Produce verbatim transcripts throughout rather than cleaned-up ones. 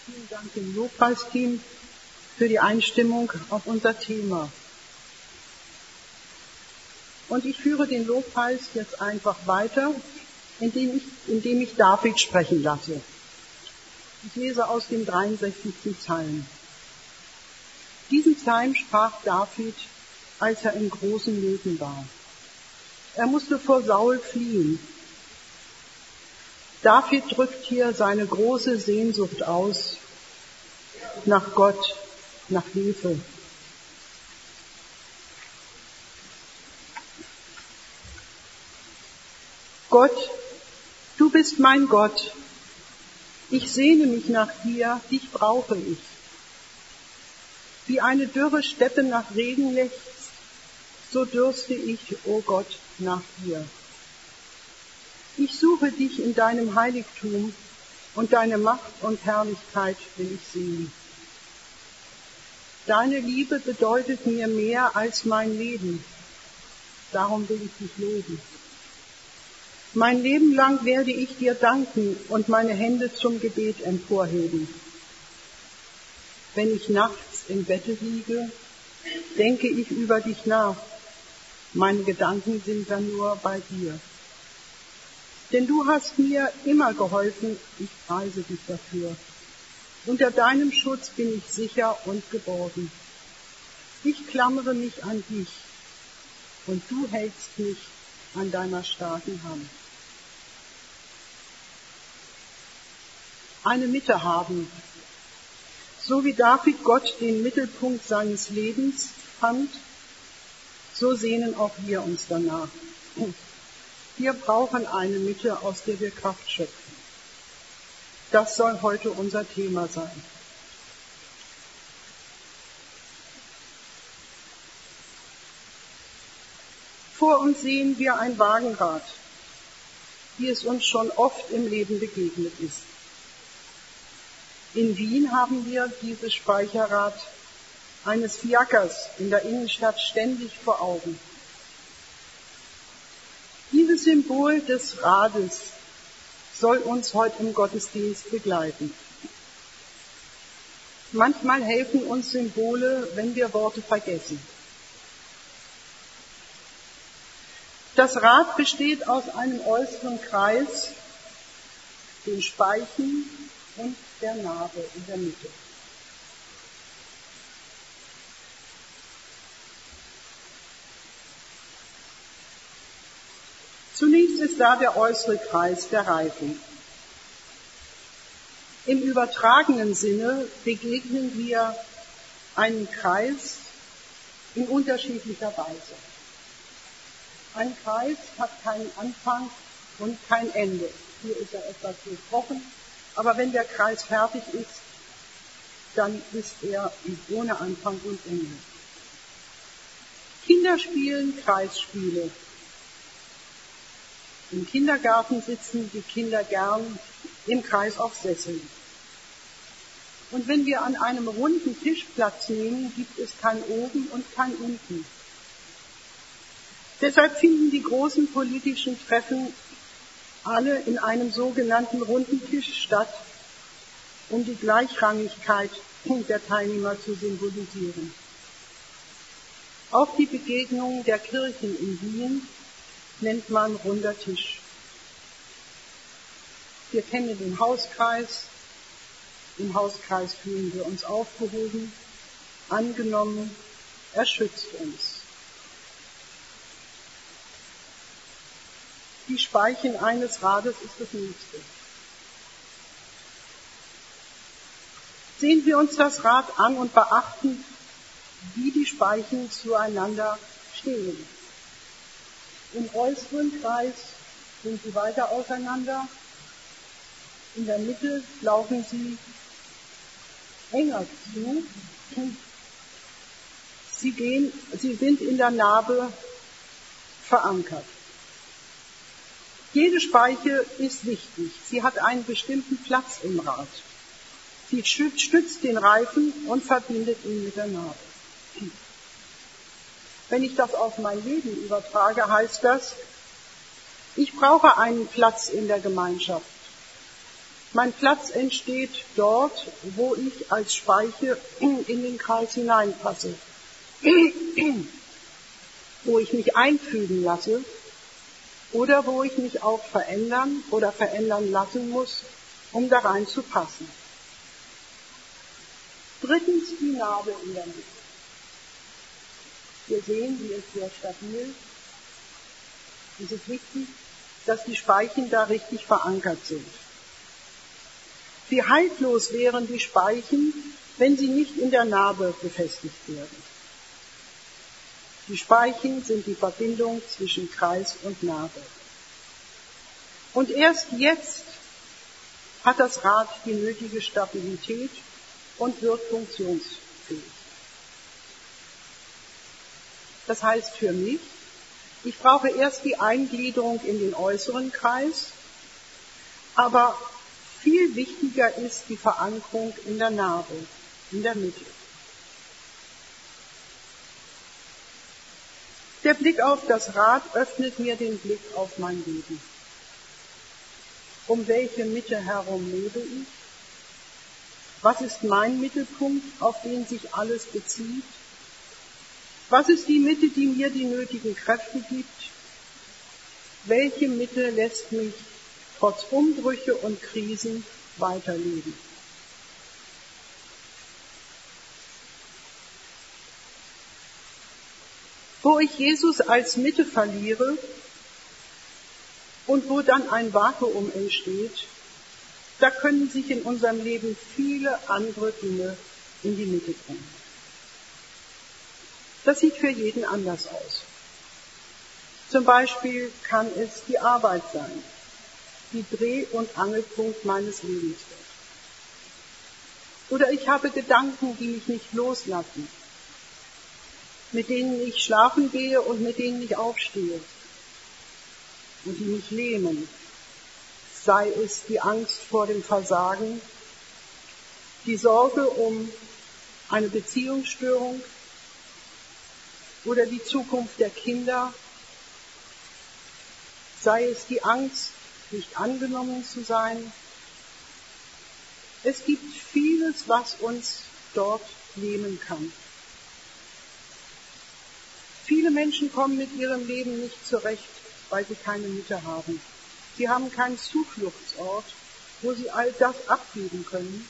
Vielen Dank dem Lobpreisteam für die Einstimmung auf unser Thema. Und ich führe den Lobpreis jetzt einfach weiter, indem ich, indem ich David sprechen lasse. Ich lese aus dem dreiundsechzigsten Psalm. Diesen Psalm sprach David, als er in großen Nöten war. Er musste vor Saul fliehen. David drückt hier seine große Sehnsucht aus nach Gott, nach Hilfe. Gott, du bist mein Gott. Ich sehne mich nach dir, dich brauche ich. Wie eine dürre Steppe nach Regen lechzt, so dürste ich, o Gott, nach dir. Ich suche dich in deinem Heiligtum und deine Macht und Herrlichkeit will ich sehen. Deine Liebe bedeutet mir mehr als mein Leben. Darum will ich dich loben. Mein Leben lang werde ich dir danken und meine Hände zum Gebet emporheben. Wenn ich nachts im Bette liege, denke ich über dich nach. Meine Gedanken sind dann nur bei dir. Denn du hast mir immer geholfen, ich preise dich dafür. Unter deinem Schutz bin ich sicher und geborgen. Ich klammere mich an dich und du hältst mich an deiner starken Hand. Eine Mitte haben. So wie David Gott den Mittelpunkt seines Lebens fand, so sehnen auch wir uns danach. Wir brauchen eine Mitte, aus der wir Kraft schöpfen. Das soll heute unser Thema sein. Vor uns sehen wir ein Wagenrad, wie es uns schon oft im Leben begegnet ist. In Wien haben wir dieses Speicherrad eines Fiakers in der Innenstadt ständig vor Augen. Dieses Symbol des Rades soll uns heute im Gottesdienst begleiten. Manchmal helfen uns Symbole, wenn wir Worte vergessen. Das Rad besteht aus einem äußeren Kreis, den Speichen und der Narbe in der Mitte. Zunächst ist da der äußere Kreis, der Reifen. Im übertragenen Sinne begegnen wir einen Kreis in unterschiedlicher Weise. Ein Kreis hat keinen Anfang und kein Ende. Hier ist er etwas durchbrochen, aber wenn der Kreis fertig ist, dann ist er ohne Anfang und Ende. Kinder spielen Kreisspiele. Im Kindergarten sitzen die Kinder gern im Kreis auf Sesseln. Und wenn wir an einem runden Tisch Platz nehmen, gibt es kein Oben und kein Unten. Deshalb finden die großen politischen Treffen alle in einem sogenannten runden Tisch statt, um die Gleichrangigkeit der Teilnehmer zu symbolisieren. Auch die Begegnung der Kirchen in Wien nennt man runder Tisch. Wir kennen den Hauskreis. Im Hauskreis fühlen wir uns aufgehoben, angenommen, er schützt uns. Die Speichen eines Rades ist das nächste. Sehen wir uns das Rad an und beachten, wie die Speichen zueinander stehen. Im äußeren Kreis sind sie weiter auseinander. In der Mitte laufen sie enger zu. Sie, gehen, sie sind in der Narbe verankert. Jede Speiche ist wichtig. Sie hat einen bestimmten Platz im Rad. Sie stützt den Reifen und verbindet ihn mit der Narbe. Wenn ich das auf mein Leben übertrage, heißt das, ich brauche einen Platz in der Gemeinschaft. Mein Platz entsteht dort, wo ich als Speiche in den Kreis hineinpasse, wo ich mich einfügen lasse oder wo ich mich auch verändern oder verändern lassen muss, um da rein zu passen. Drittens die Narbe in der Mitte. Wir sehen, sie ist sehr stabil. Es ist wichtig, dass die Speichen da richtig verankert sind. Wie haltlos wären die Speichen, wenn sie nicht in der Narbe befestigt werden. Die Speichen sind die Verbindung zwischen Kreis und Narbe. Und erst jetzt hat das Rad die nötige Stabilität und wird funktionsfähig. Das heißt für mich, ich brauche erst die Eingliederung in den äußeren Kreis, aber viel wichtiger ist die Verankerung in der Narbe, in der Mitte. Der Blick auf das Rad öffnet mir den Blick auf mein Leben. Um welche Mitte herum lebe ich? Was ist mein Mittelpunkt, auf den sich alles bezieht? Was ist die Mitte, die mir die nötigen Kräfte gibt? Welche Mitte lässt mich trotz Umbrüche und Krisen weiterleben? Wo ich Jesus als Mitte verliere und wo dann ein Vakuum entsteht, da können sich in unserem Leben viele andere Dinge in die Mitte bringen. Das sieht für jeden anders aus. Zum Beispiel kann es die Arbeit sein, die Dreh- und Angelpunkt meines Lebens wird. Oder ich habe Gedanken, die mich nicht loslassen, mit denen ich schlafen gehe und mit denen ich aufstehe und die mich lähmen. Sei es die Angst vor dem Versagen, die Sorge um eine Beziehungsstörung oder die Zukunft der Kinder, sei es die Angst, nicht angenommen zu sein. Es gibt vieles, was uns dort lähmen kann. Viele Menschen kommen mit ihrem Leben nicht zurecht, weil sie keine Mitte haben. Sie haben keinen Zufluchtsort, wo sie all das abgeben können.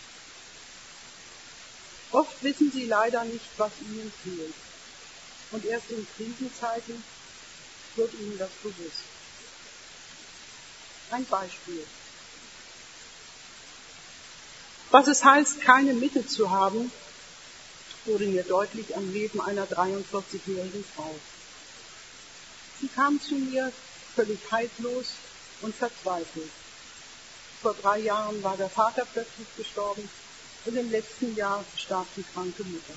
Oft wissen sie leider nicht, was ihnen fehlt. Und erst in Krisenzeiten wird ihnen das bewusst. Ein Beispiel. Was es heißt, keine Mitte zu haben, wurde mir deutlich am Leben einer dreiundvierzigjährigen Frau. Sie kam zu mir völlig haltlos und verzweifelt. Vor drei Jahren war der Vater plötzlich gestorben und im letzten Jahr starb die kranke Mutter.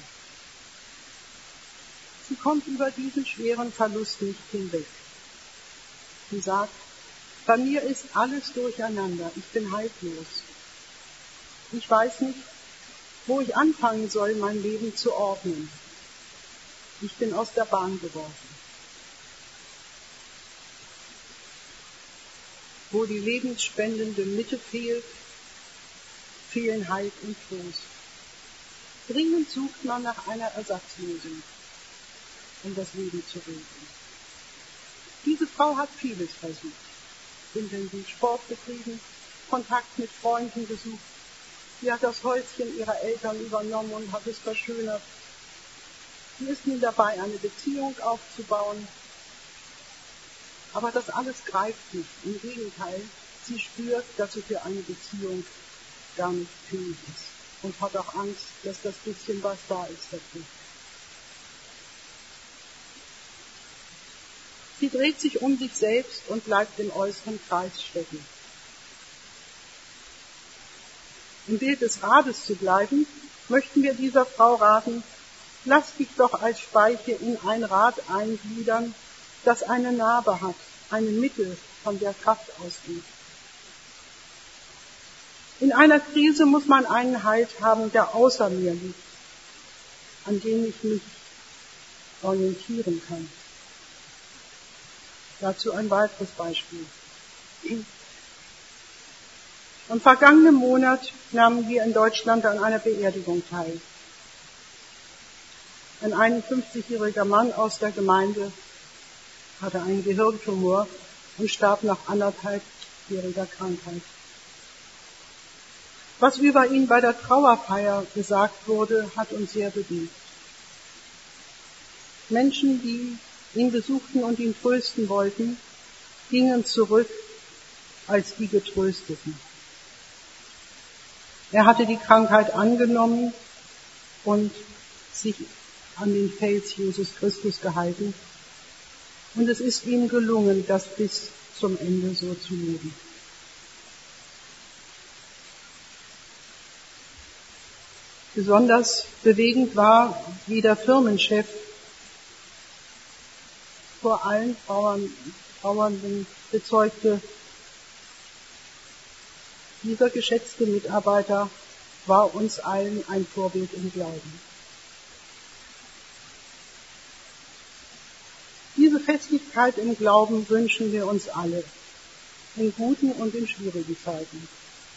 Sie kommt über diesen schweren Verlust nicht hinweg. Sie sagt, bei mir ist alles durcheinander, ich bin haltlos. Ich weiß nicht, wo ich anfangen soll, mein Leben zu ordnen. Ich bin aus der Bahn geworfen. Wo die lebensspendende Mitte fehlt, fehlen Halt und Trost. Dringend sucht man nach einer Ersatzlösung, um das Leben zu retten. Diese Frau hat vieles versucht. Intensiv Sport betrieben, Kontakt mit Freunden gesucht. Sie hat das Häuschen ihrer Eltern übernommen und hat es verschönert. Sie ist nun dabei, eine Beziehung aufzubauen. Aber das alles greift nicht. Im Gegenteil, sie spürt, dass sie für eine Beziehung gar nicht fähig ist und hat auch Angst, dass das bisschen, was da ist, verbricht. Sie dreht sich um sich selbst und bleibt im äußeren Kreis stecken. Im Bild des Rades zu bleiben, möchten wir dieser Frau raten, lass dich doch als Speiche in ein Rad eingliedern, das eine Narbe hat, eine Mitte, von der Kraft ausgeht. In einer Krise muss man einen Halt haben, der außer mir liegt, an dem ich mich orientieren kann. Dazu ein weiteres Beispiel. Am vergangenen Monat nahmen wir in Deutschland an einer Beerdigung teil. Ein einundfünfzigjähriger Mann aus der Gemeinde hatte einen Gehirntumor und starb nach anderthalbjähriger Krankheit. Was über ihn bei der Trauerfeier gesagt wurde, hat uns sehr bewegt. Menschen, die ihn besuchten und ihn trösten wollten, gingen zurück als die Getrösteten. Er hatte die Krankheit angenommen und sich an den Fels Jesus Christus gehalten. Und es ist ihm gelungen, das bis zum Ende so zu leben. Besonders bewegend war, wie der Firmenchef vor allen Trauern, Trauernden bezeugte, dieser geschätzte Mitarbeiter war uns allen ein Vorbild im Glauben. Diese Festigkeit im Glauben wünschen wir uns alle, in guten und in schwierigen Zeiten.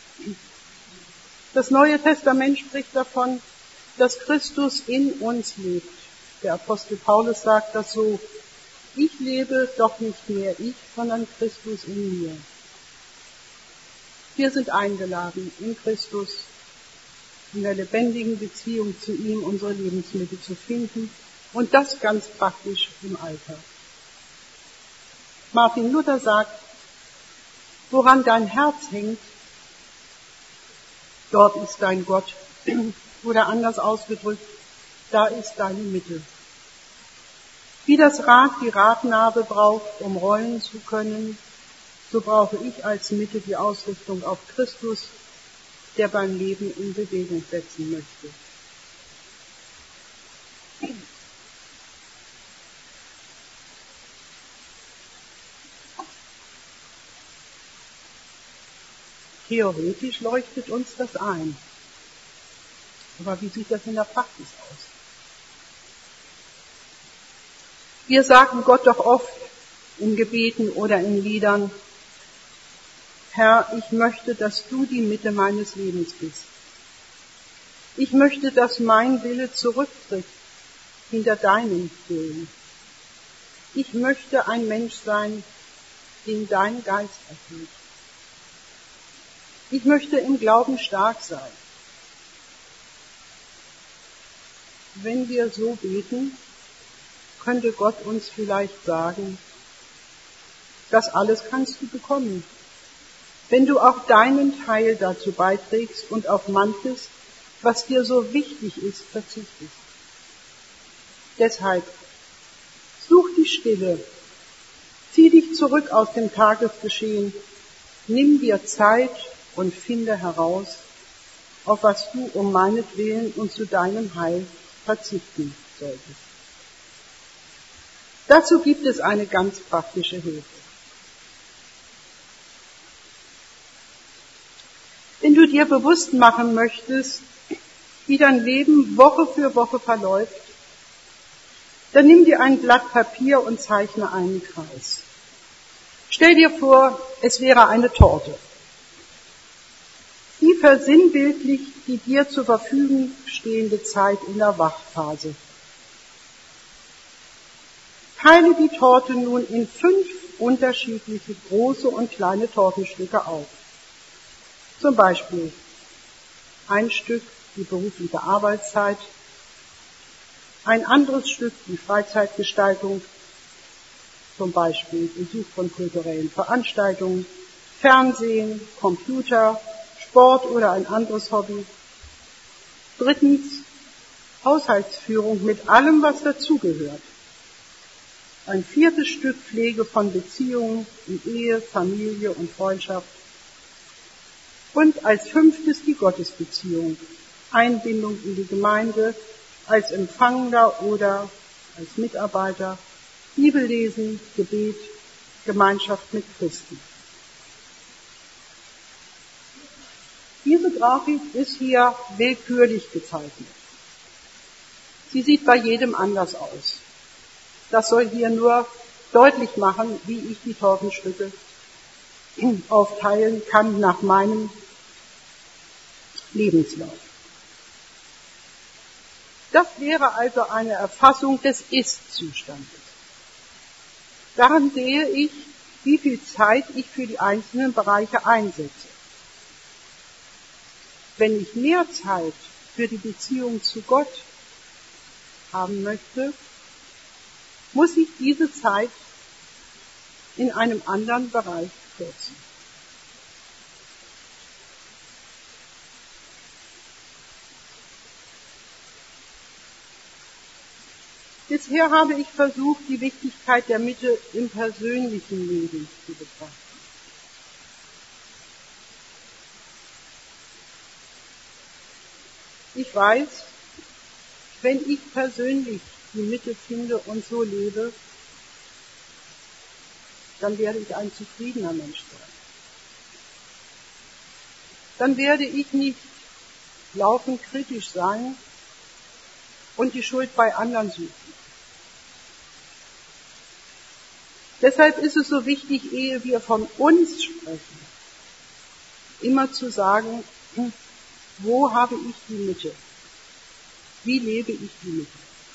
Das Neue Testament spricht davon, dass Christus in uns lebt. Der Apostel Paulus sagt das so: Ich lebe, doch nicht mehr ich, sondern Christus in mir. Wir sind eingeladen, in Christus, in der lebendigen Beziehung zu ihm unsere Lebensmittel zu finden, und das ganz praktisch im Alltag. Martin Luther sagt, woran dein Herz hängt, dort ist dein Gott. Oder anders ausgedrückt, da ist deine Mitte. Wie das Rad die Radnabe braucht, um rollen zu können, so brauche ich als Mitte die Ausrichtung auf Christus, der beim Leben in Bewegung setzen möchte. Theoretisch leuchtet uns das ein. Aber wie sieht das in der Praxis aus? Wir sagen Gott doch oft in Gebeten oder in Liedern: Herr, ich möchte, dass du die Mitte meines Lebens bist. Ich möchte, dass mein Wille zurücktritt hinter deinem Willen. Ich möchte ein Mensch sein, den dein Geist erfüllt. Ich möchte im Glauben stark sein. Wenn wir so beten, könnte Gott uns vielleicht sagen: Das alles kannst du bekommen, wenn du auch deinen Teil dazu beiträgst und auf manches, was dir so wichtig ist, verzichtest. Deshalb, such die Stille, zieh dich zurück aus dem Tagesgeschehen, nimm dir Zeit und finde heraus, auf was du um meinetwillen und zu deinem Heil verzichten solltest. Dazu gibt es eine ganz praktische Hilfe. Wenn du dir bewusst machen möchtest, wie dein Leben Woche für Woche verläuft, dann nimm dir ein Blatt Papier und zeichne einen Kreis. Stell dir vor, es wäre eine Torte. Sie versinnbildlicht die dir zur Verfügung stehende Zeit in der Wachphase. Teile die Torte nun in fünf unterschiedliche große und kleine Tortenstücke auf. Zum Beispiel ein Stück die berufliche Arbeitszeit, ein anderes Stück die Freizeitgestaltung, zum Beispiel Besuch von kulturellen Veranstaltungen, Fernsehen, Computer, Sport oder ein anderes Hobby. Drittens, Haushaltsführung mit allem, was dazugehört. Ein viertes Stück Pflege von Beziehungen in Ehe, Familie und Freundschaft. Und als fünftes die Gottesbeziehung, Einbindung in die Gemeinde, als Empfangender oder als Mitarbeiter, Bibellesen, Gebet, Gemeinschaft mit Christen. Diese Grafik ist hier willkürlich gezeichnet. Sie sieht bei jedem anders aus. Das soll hier nur deutlich machen, wie ich die Tortenstücke aufteilen kann nach meinem Lebenslauf. Das wäre also eine Erfassung des Ist-Zustandes. Daran sehe ich, wie viel Zeit ich für die einzelnen Bereiche einsetze. Wenn ich mehr Zeit für die Beziehung zu Gott haben möchte, muss ich diese Zeit in einem anderen Bereich kürzen. Bisher habe ich versucht, die Wichtigkeit der Mitte im persönlichen Leben zu betrachten. Ich weiß, wenn ich persönlich die Mitte finde und so lebe, dann werde ich ein zufriedener Mensch sein. Dann werde ich nicht laufend kritisch sein und die Schuld bei anderen suchen. Deshalb ist es so wichtig, ehe wir von uns sprechen, immer zu sagen, wo habe ich die Mitte? Wie lebe ich die Mitte?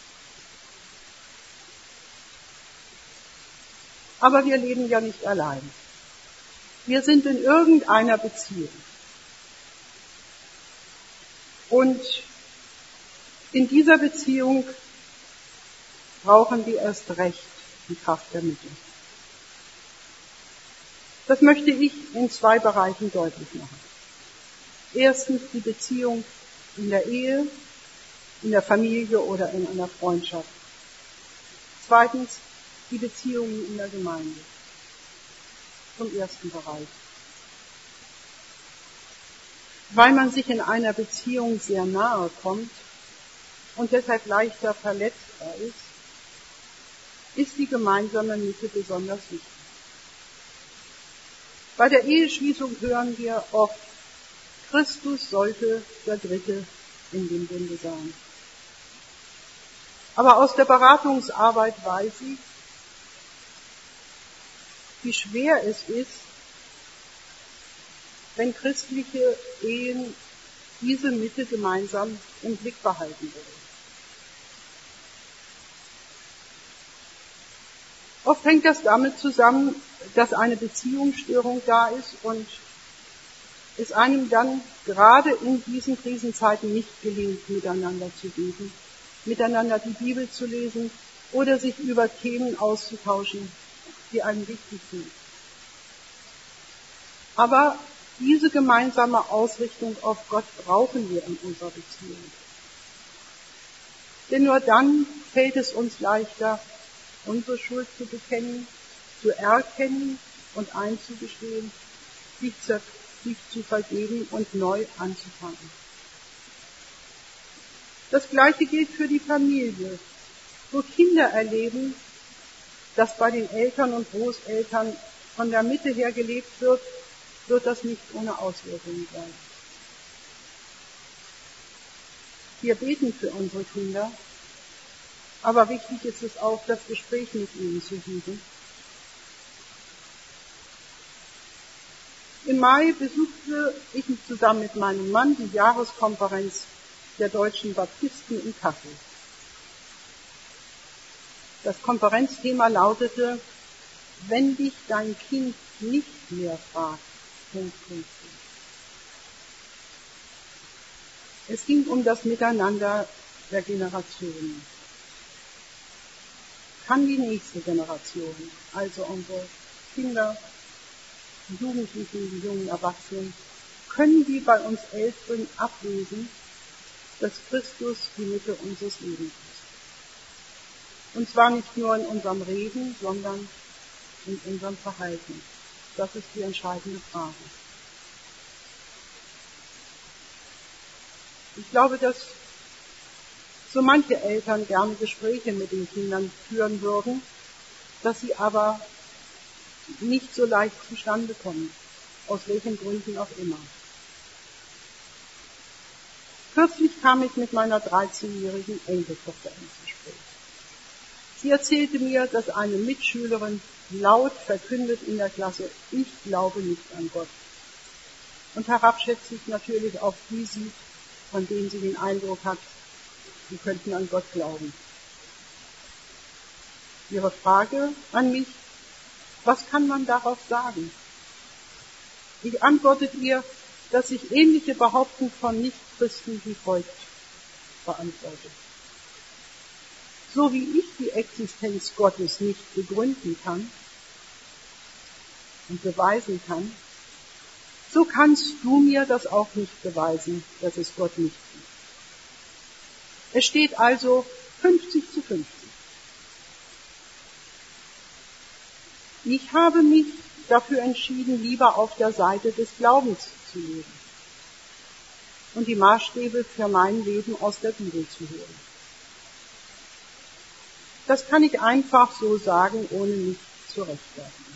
Aber wir leben ja nicht allein. Wir sind in irgendeiner Beziehung. Und in dieser Beziehung brauchen wir erst recht die Kraft der Mitte. Das möchte ich in zwei Bereichen deutlich machen. Erstens die Beziehung in der Ehe, in der Familie oder in einer Freundschaft. Zweitens die Beziehungen in der Gemeinde. Zum ersten Bereich. Weil man sich in einer Beziehung sehr nahe kommt und deshalb leichter verletzbar ist, ist die gemeinsame Mitte besonders wichtig. Bei der Eheschließung hören wir oft, Christus sollte der Dritte in dem Bunde sein. Aber aus der Beratungsarbeit weiß ich, wie schwer es ist, wenn christliche Ehen diese Mitte gemeinsam im Blick behalten wollen. Oft hängt das damit zusammen, dass eine Beziehungsstörung da ist und es einem dann gerade in diesen Krisenzeiten nicht gelingt, miteinander zu beten, miteinander die Bibel zu lesen oder sich über Themen auszutauschen, die einem wichtig sind. Aber diese gemeinsame Ausrichtung auf Gott brauchen wir in unserer Beziehung. Denn nur dann fällt es uns leichter, unsere Schuld zu bekennen, zu erkennen und einzugestehen, sich zu, sich zu vergeben und neu anzufangen. Das Gleiche gilt für die Familie, wo Kinder erleben, dass bei den Eltern und Großeltern von der Mitte her gelebt wird, wird das nicht ohne Auswirkungen sein. Wir beten für unsere Kinder, aber wichtig ist es auch, das Gespräch mit ihnen zu suchen. Im Mai besuchte ich zusammen mit meinem Mann die Jahreskonferenz der Deutschen Baptisten in Kassel. Das Konferenzthema lautete, wenn dich dein Kind nicht mehr fragt. Punkt, Punkt, Punkt. Es ging um das Miteinander der Generationen. Kann die nächste Generation, also unsere Kinder, die Jugendlichen, die jungen Erwachsenen, können die bei uns Älteren ablesen, dass Christus die Mitte unseres Lebens ist. Und zwar nicht nur in unserem Reden, sondern in unserem Verhalten. Das ist die entscheidende Frage. Ich glaube, dass so manche Eltern gerne Gespräche mit den Kindern führen würden, dass sie aber nicht so leicht zustande kommen, aus welchen Gründen auch immer. Kürzlich kam ich mit meiner dreizehnjährigen Enkeltochter ins Gespräch. Sie erzählte mir, dass eine Mitschülerin laut verkündet in der Klasse, ich glaube nicht an Gott. und herabschätzig natürlich auf die sieht, von denen sie den Eindruck hat, sie könnten an Gott glauben. Ihre Frage an mich: Was kann man darauf sagen? Ich antwortet ihr, dass ich ähnliche Behauptungen von Nichtchristen wie folgt beantworte. So wie ich die Existenz Gottes nicht begründen kann und beweisen kann, so kannst du mir das auch nicht beweisen, dass es Gott nicht gibt. Es steht also fünfzig zu fünfzig. Ich habe mich dafür entschieden, lieber auf der Seite des Glaubens zu leben und die Maßstäbe für mein Leben aus der Bibel zu hören. Das kann ich einfach so sagen, ohne mich zu rechtfertigen.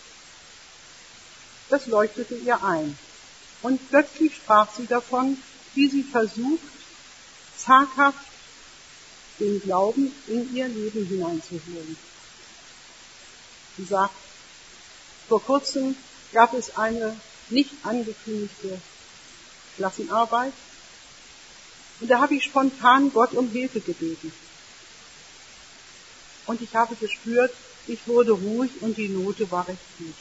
Das leuchtete ihr ein, und plötzlich sprach sie davon, wie sie versucht, zaghaft den Glauben in ihr Leben hineinzuholen. Sie sagt, vor kurzem gab es eine nicht angekündigte Klassenarbeit, und da habe ich spontan Gott um Hilfe gebeten. Und ich habe gespürt, ich wurde ruhig und die Note war recht gut.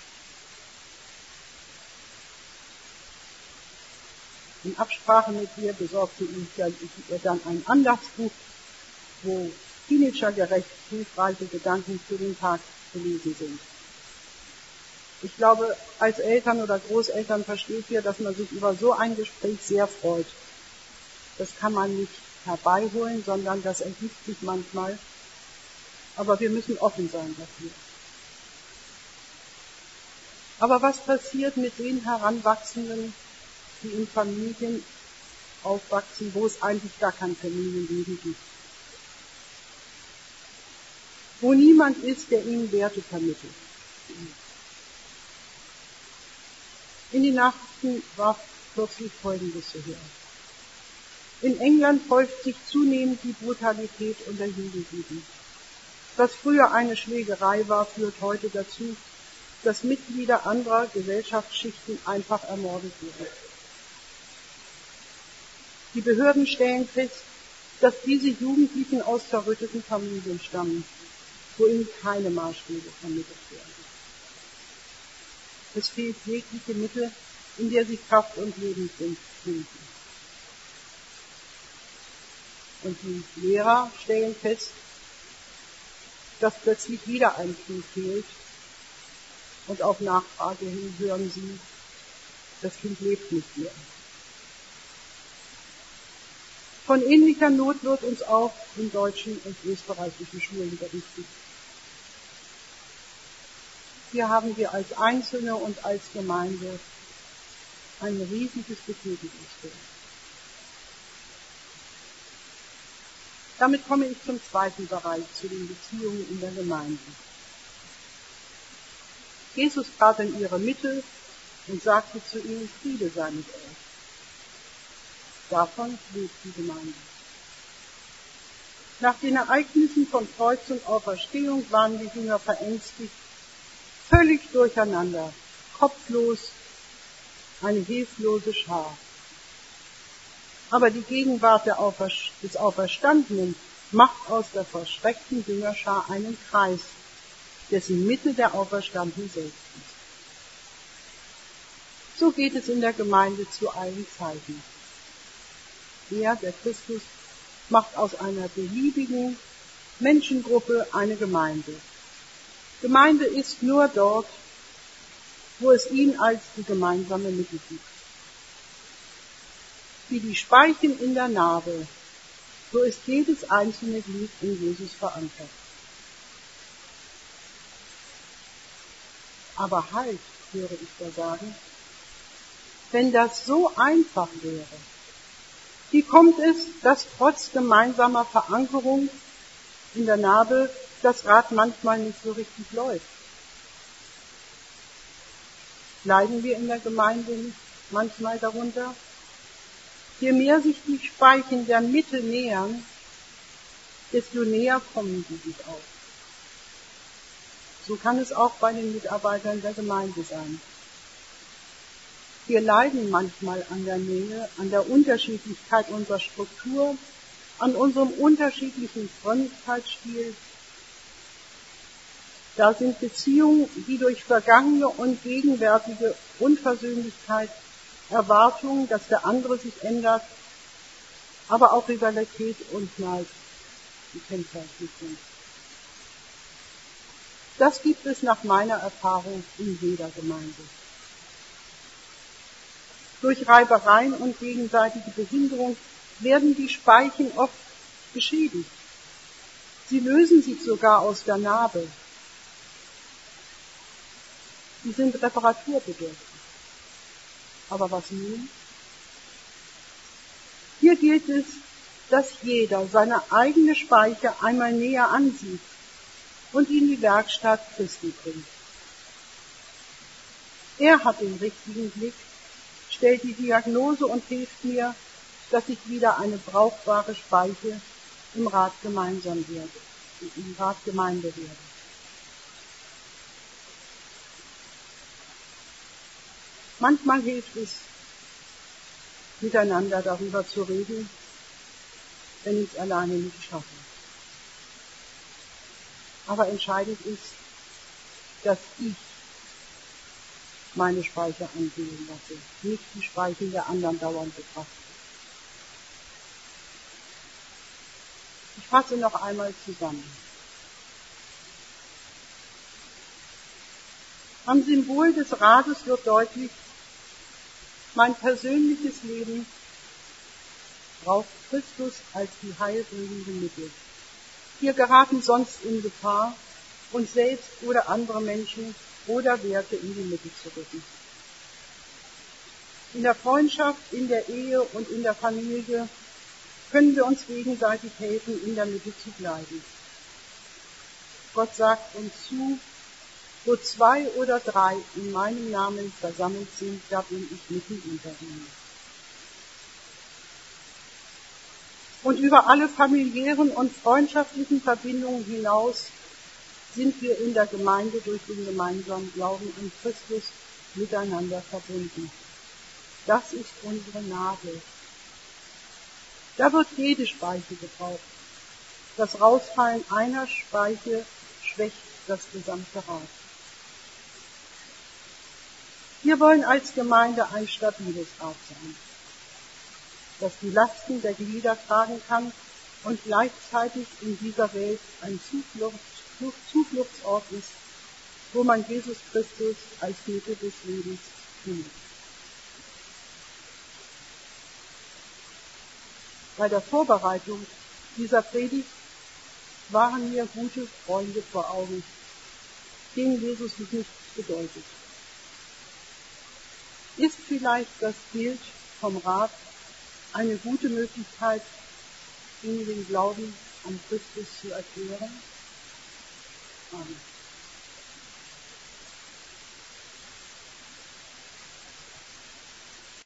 In Absprache mit ihr besorgte ich ihr dann ein Andachtsbuch, wo teenagergerecht hilfreiche Gedanken für den Tag gelesen sind. Ich glaube, als Eltern oder Großeltern versteht ihr, dass man sich über so ein Gespräch sehr freut. Das kann man nicht herbeiholen, sondern das ergibt sich manchmal. Aber wir müssen offen sein dafür. Aber was passiert mit den Heranwachsenden, die in Familien aufwachsen, wo es eigentlich gar kein Familienleben gibt? Wo niemand ist, der ihnen Werte vermittelt. In den Nachrichten war kürzlich Folgendes zu hören. In England häuft sich zunehmend die Brutalität unter Jugendlichen. Was früher eine Schlägerei war, führt heute dazu, dass Mitglieder anderer Gesellschaftsschichten einfach ermordet werden. Die Behörden stellen fest, dass diese Jugendlichen aus zerrütteten Familien stammen, wo ihnen keine Maßstäbe vermittelt werden. Es fehlt jegliche Mittel, in der sie Kraft und Leben finden. Und die Lehrer stellen fest, dass plötzlich wieder ein Kind fehlt, und auf Nachfrage hin hören sie, das Kind lebt nicht mehr. Von ähnlicher Not wird uns auch in deutschen und österreichischen Schulen berichtet. Hier haben wir als Einzelne und als Gemeinde ein riesiges Betätigungsfeld. Damit komme ich zum zweiten Bereich, zu den Beziehungen in der Gemeinde. Jesus trat in ihre Mitte und sagte zu ihnen, Friede sei mit euch. Davon lebt die Gemeinde. Nach den Ereignissen von Kreuz und Auferstehung waren die Jünger verängstigt, völlig durcheinander, kopflos, eine hilflose Schar. Aber die Gegenwart der Aufer- des Auferstandenen macht aus der verschreckten Jüngerschar einen Kreis, dessen Mitte der Auferstandene selbst ist. So geht es in der Gemeinde zu allen Zeiten. Er, der Christus, macht aus einer beliebigen Menschengruppe eine Gemeinde. Gemeinde ist nur dort, wo es ihn als die gemeinsame Mitte gibt. Wie die Speichen in der Narbe, so ist jedes einzelne Glied in Jesus verankert. Aber halt, höre ich da sagen, wenn das so einfach wäre, wie kommt es, dass trotz gemeinsamer Verankerung in der Narbe das Rad manchmal nicht so richtig läuft? Leiden wir in der Gemeinde nicht manchmal darunter? Je mehr sich die Speichen der Mitte nähern, desto näher kommen sie sich auch. So kann es auch bei den Mitarbeitern der Gemeinde sein. Wir leiden manchmal an der Nähe, an der Unterschiedlichkeit unserer Struktur, an unserem unterschiedlichen Frömmigkeitsstil. Da sind Beziehungen, die durch vergangene und gegenwärtige Unversöhnlichkeit, Erwartungen, dass der andere sich ändert, aber auch Rivalität und Neid gekennzeichnet sind. Das gibt es nach meiner Erfahrung in jeder Gemeinde. Durch Reibereien und gegenseitige Behinderung werden die Speichen oft beschädigt. Sie lösen sich sogar aus der Narbe. Sie sind reparaturbedürftig. Aber was nun? Hier gilt es, dass jeder seine eigene Speiche einmal näher ansieht und in die Werkstatt Christi bringt. Er hat den richtigen Blick, stellt die Diagnose und hilft mir, dass ich wieder eine brauchbare Speiche im Rat gemeinsam werde, im Rat Gemeinde werde. Manchmal hilft es, miteinander darüber zu reden, wenn ich es alleine nicht schaffe. Aber entscheidend ist, dass ich meine Speicher ansehen lasse, nicht die Speichen der anderen dauernd betrachte. Ich fasse noch einmal zusammen. Am Symbol des Rates wird deutlich, mein persönliches Leben braucht Christus als die heilbringende Mittel. Wir geraten sonst in Gefahr, uns selbst oder andere Menschen oder Werte in die Mitte zu rücken. In der Freundschaft, in der Ehe und in der Familie können wir uns gegenseitig helfen, in der Mitte zu bleiben. Gott sagt uns zu, wo zwei oder drei in meinem Namen versammelt sind, da bin ich mitten unter ihnen. Und über alle familiären und freundschaftlichen Verbindungen hinaus sind wir in der Gemeinde durch den gemeinsamen Glauben an Christus miteinander verbunden. Das ist unsere Narbe. Da wird jede Speiche gebraucht. Das Rausfallen einer Speiche schwächt das gesamte Rad. Wir wollen als Gemeinde ein stabiles Rad sein, das die Lasten der Glieder tragen kann und gleichzeitig in dieser Welt ein Zufluchts, Zufluchtsort ist, wo man Jesus Christus als Mitte des Lebens findet. Bei der Vorbereitung dieser Predigt waren mir gute Freunde vor Augen, denen Jesus nichts bedeutet. Ist vielleicht das Bild vom Rat eine gute Möglichkeit, Ihnen den Glauben an Christus zu erklären? Amen.